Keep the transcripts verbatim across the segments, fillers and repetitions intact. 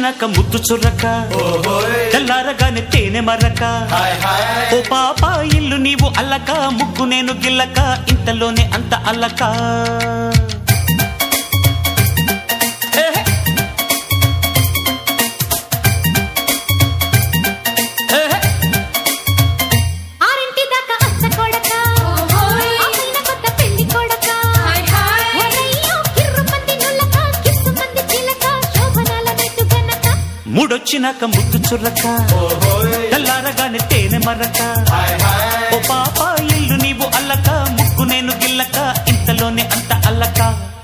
ముడొచ్చినాక ముద్దు చుర్రక తెల్లారగానే తేనె మరక ఓ పాప ఇల్లు నీవు అల్లక ముగ్గు నేను గిల్లక ఇంతలోనే అంత అల్లక ముడొచ్చినాక ముద్దు చుర్రక తెల్లారగానే తేనె మరక ఓ పాప ఇల్లు నీవు అల్లక ముగ్గు నేను గిల్లక ఇంతలోనే అంత అల్లక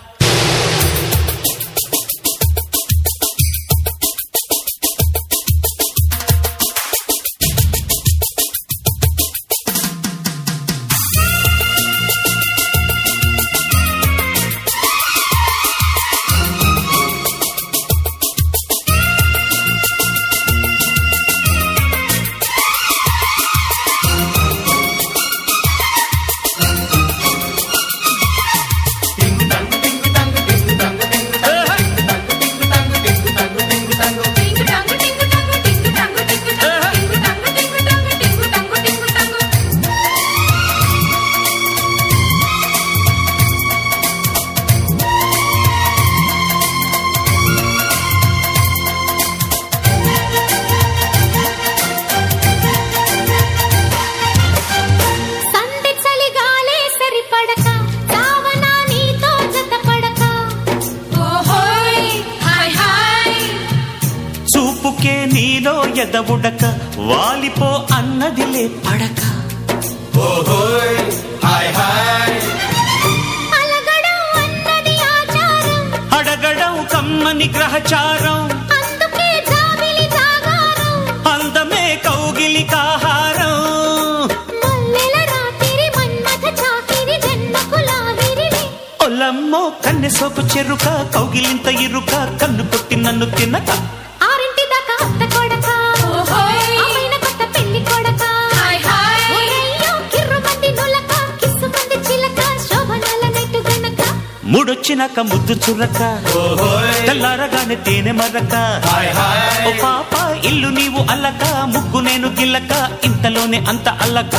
చూపుకే నీలో ఎదవుడక వాలిపో అన్నదిలే పడక అడగడం కమ్మని గ్రహచారం అందమే కౌగిలి కాహారం ఒల్లమ్మో కన్నె సోపు చెరుక కౌగిలింత ఇరుక కన్ను కొట్టి నన్ను తినక ముడొచ్చినాక ముద్దు చుర్రక తెల్లారగానే తేనె మరక ఓ పాప ఇల్లు నీవు అల్లక ముగ్గు నేను గిల్లక ఇంతలోనే అంత అల్లక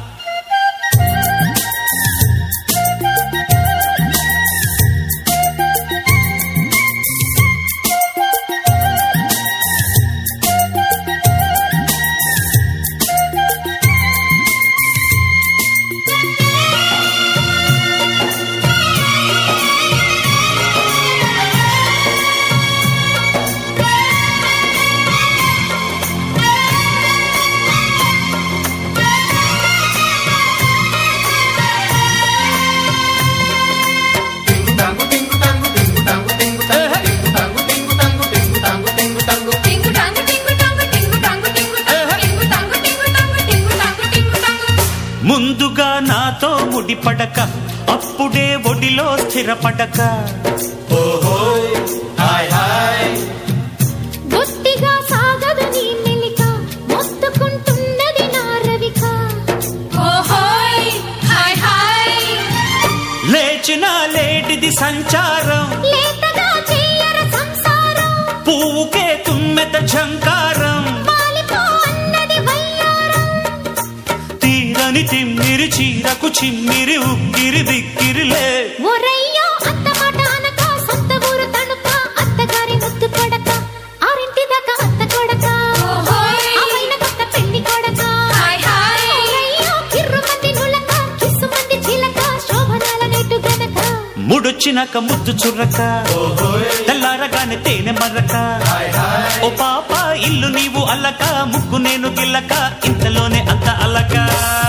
ముందుగా నాతో ముడిపడక అప్పుడే ఒడిలో స్థిరపడక బొత్తిగా సాగదు నీ మెలిక మొత్తుకుంటున్నది నా రవిక లేచిన లేటిది సంచారం లేతగా చెయ్యర సంసారం పువ్వుకే తుమ్మెత ఝంకారం తీరని తిమ్మిరి చీరకు చిమ్మిరి ఉక్కిరి బిక్కిరిలే ఒరయ్యో అత్తమాట అనక సొంత ఊరు తణుక అత్తగారి ముద్దు కొడక ఆరింటి దాకా అత్త కొడక అమ్మైన కొత్త పెళ్లి కొడక ఒరయ్యో కిర్రు మంది నులక కిస్సు మంది చిలక శోభనాల నెట్టు గనక ముడొచ్చినాక ముద్దు చుర్రక తెల్లారగానే తేనె మరక ఓ పాప ఇల్లు నీవు అల్లక ముగ్గు నేను గిల్లక ఇంతలోనే అంత అల్లక